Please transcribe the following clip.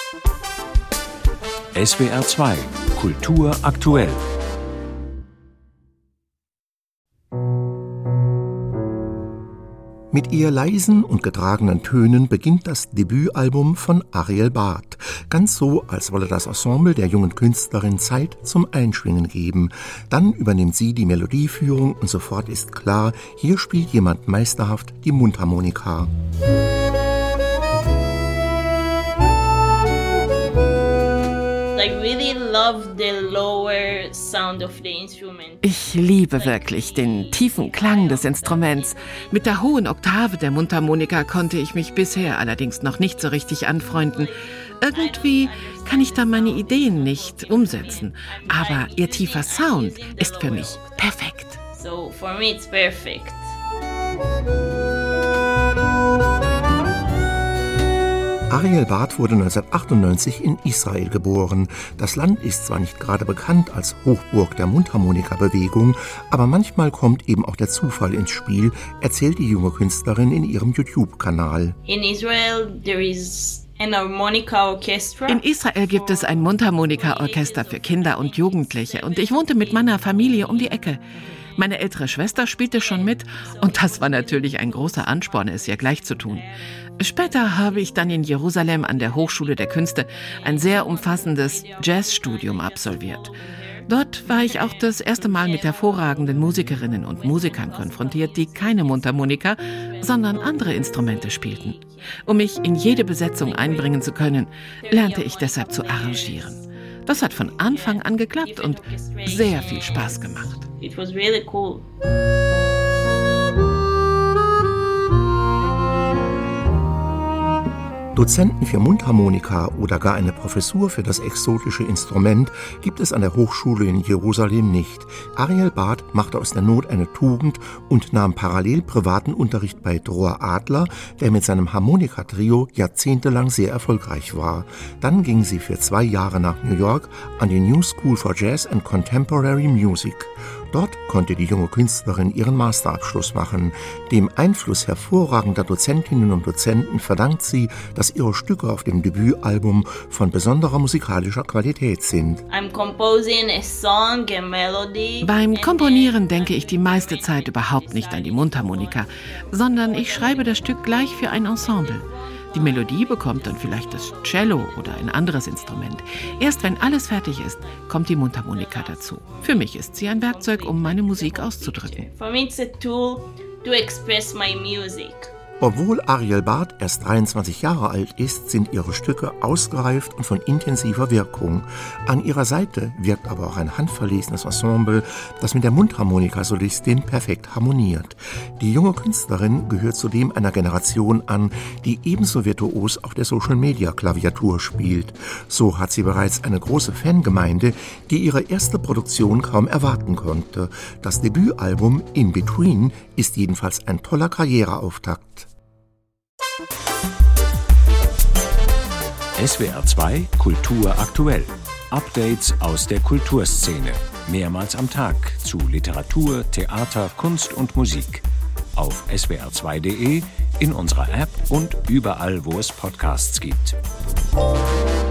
SWR 2 Kultur aktuell. Mit eher leisen und getragenen Tönen beginnt das Debütalbum von Ariel Bart. Ganz so, als wolle das Ensemble der jungen Künstlerin Zeit zum Einschwingen geben. Dann übernimmt sie die Melodieführung und sofort ist klar, hier spielt jemand meisterhaft die Mundharmonika. Ich liebe wirklich den tiefen Klang des Instruments. Mit der hohen Oktave der Mundharmonika konnte ich mich bisher allerdings noch nicht so richtig anfreunden. Irgendwie kann ich da meine Ideen nicht umsetzen. Aber ihr tiefer Sound ist für mich perfekt. So for me it's perfect. Ariel Bart wurde 1998 in Israel geboren. Das Land ist zwar nicht gerade bekannt als Hochburg der Mundharmonika-Bewegung, aber manchmal kommt eben auch der Zufall ins Spiel, erzählt die junge Künstlerin in ihrem YouTube-Kanal. In Israel there is an harmonica orchestra. In Israel gibt es ein Mundharmonika-Orchester für Kinder und Jugendliche und ich wohnte mit meiner Familie um die Ecke. Meine ältere Schwester spielte schon mit und das war natürlich ein großer Ansporn, es ihr gleich zu tun. Später habe ich dann in Jerusalem an der Hochschule der Künste ein sehr umfassendes Jazzstudium absolviert. Dort war ich auch das erste Mal mit hervorragenden Musikerinnen und Musikern konfrontiert, die keine Mundharmonika, sondern andere Instrumente spielten. Um mich in jede Besetzung einbringen zu können, lernte ich deshalb zu arrangieren. Das hat von Anfang an geklappt und sehr viel Spaß gemacht. It was really cool. Dozenten für Mundharmonika oder gar eine Professur für das exotische Instrument gibt es an der Hochschule in Jerusalem nicht. Ariel Bart machte aus der Not eine Tugend und nahm parallel privaten Unterricht bei Dror Adler, der mit seinem Harmonika-Trio jahrzehntelang sehr erfolgreich war. Dann ging sie für 2 Jahre nach New York an die New School for Jazz and Contemporary Music. Dort konnte die junge Künstlerin ihren Masterabschluss machen. Dem Einfluss hervorragender Dozentinnen und Dozenten verdankt sie, dass ihre Stücke auf dem Debütalbum von besonderer musikalischer Qualität sind. Beim Komponieren denke ich die meiste Zeit überhaupt nicht an die Mundharmonika, sondern ich schreibe das Stück gleich für ein Ensemble. Die Melodie bekommt dann vielleicht das Cello oder ein anderes Instrument. Erst wenn alles fertig ist, kommt die Mundharmonika dazu. Für mich ist sie ein Werkzeug, um meine Musik auszudrücken. For me it's a tool to express my music. Obwohl Ariel Bart erst 23 Jahre alt ist, sind ihre Stücke ausgereift und von intensiver Wirkung. An ihrer Seite wirkt aber auch ein handverlesenes Ensemble, das mit der Mundharmonikasolistin perfekt harmoniert. Die junge Künstlerin gehört zudem einer Generation an, die ebenso virtuos auf der Social-Media-Klaviatur spielt. So hat sie bereits eine große Fangemeinde, die ihre erste Produktion kaum erwarten konnte. Das Debütalbum In Between ist jedenfalls ein toller Karriereauftakt. SWR 2 Kultur aktuell. Updates aus der Kulturszene. Mehrmals am Tag zu Literatur, Theater, Kunst und Musik. Auf swr2.de, in unserer App und überall, wo es Podcasts gibt.